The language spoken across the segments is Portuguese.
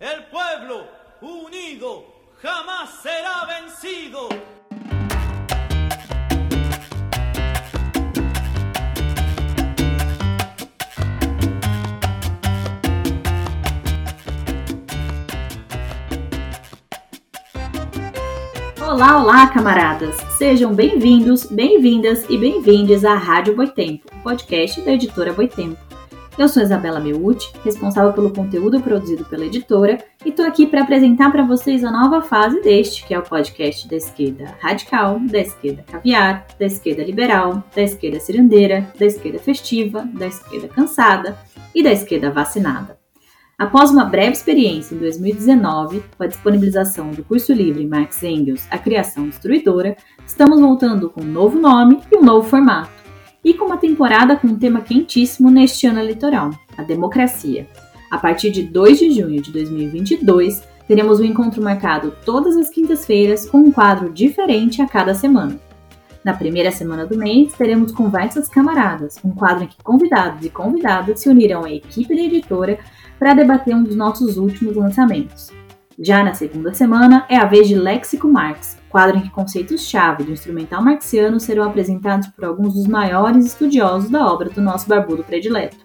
El pueblo unido jamás será vencido. Olá, olá, camaradas! Sejam bem-vindos, bem-vindas e bem-vindes à Rádio Boitempo, o podcast da editora Boitempo. Eu sou Isabela Meucci, responsável pelo conteúdo produzido pela editora, e estou aqui para apresentar para vocês a nova fase deste, que é o podcast da esquerda radical, da esquerda caviar, da esquerda liberal, da esquerda cirandeira, da esquerda festiva, da esquerda cansada e da esquerda vacinada. Após uma breve experiência em 2019, com a disponibilização do curso livre Marx Engels, A Criação Destruidora, estamos voltando com um novo nome e um novo formato. E com uma temporada com um tema quentíssimo neste ano eleitoral, a democracia. A partir de 2 de junho de 2022, teremos um encontro marcado todas as quintas-feiras com um quadro diferente a cada semana. Na primeira semana do mês, teremos Conversas Camaradas, um quadro em que convidados e convidadas se unirão à equipe da editora para debater um dos nossos últimos lançamentos. Já na segunda semana, é a vez de Léxico Marx, quadro em que conceitos-chave do instrumental marxiano serão apresentados por alguns dos maiores estudiosos da obra do nosso barbudo predileto.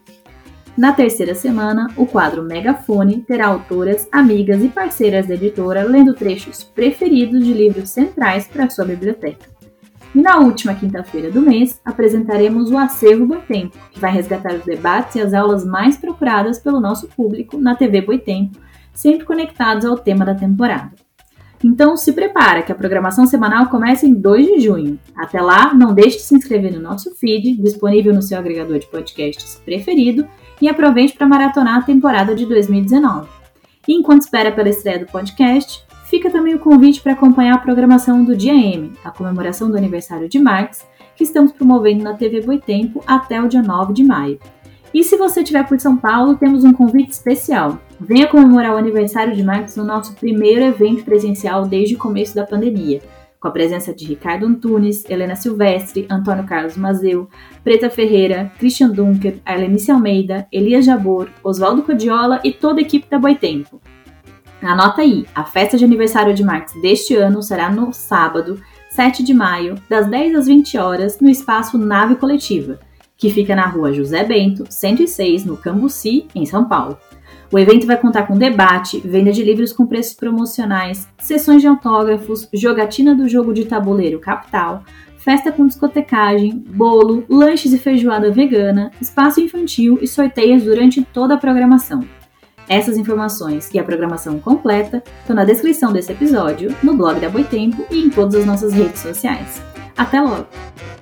Na terceira semana, o quadro Megafone terá autoras, amigas e parceiras da editora lendo trechos preferidos de livros centrais para sua biblioteca. E na última quinta-feira do mês, apresentaremos o Acervo Boitempo, que vai resgatar os debates e as aulas mais procuradas pelo nosso público na TV Boitempo, sempre conectados ao tema da temporada. Então se prepara que a programação semanal começa em 2 de junho. Até lá, não deixe de se inscrever no nosso feed, disponível no seu agregador de podcasts preferido, e aproveite para maratonar a temporada de 2019. E enquanto espera pela estreia do podcast, fica também o convite para acompanhar a programação do Dia M, a comemoração do aniversário de Marx, que estamos promovendo na TV Boitempo até o dia 9 de maio. E se você estiver por São Paulo, temos um convite especial. Venha comemorar o aniversário de Marx no nosso primeiro evento presencial desde o começo da pandemia, com a presença de Ricardo Antunes, Helena Silvestre, Antônio Carlos Mazeu, Preta Ferreira, Christian Dunker, Arlenice Almeida, Elias Jabor, Oswaldo Codiola e toda a equipe da Boitempo. Anota aí, a festa de aniversário de Marx deste ano será no sábado, 7 de maio, das 10 às 20 horas, no espaço Nave Coletiva, que fica na rua José Bento, 106, no Cambuci, em São Paulo. O evento vai contar com debate, venda de livros com preços promocionais, sessões de autógrafos, jogatina do jogo de tabuleiro Capital, festa com discotecagem, bolo, lanches e feijoada vegana, espaço infantil e sorteios durante toda a programação. Essas informações e a programação completa estão na descrição desse episódio, no blog da Boitempo e em todas as nossas redes sociais. Até logo!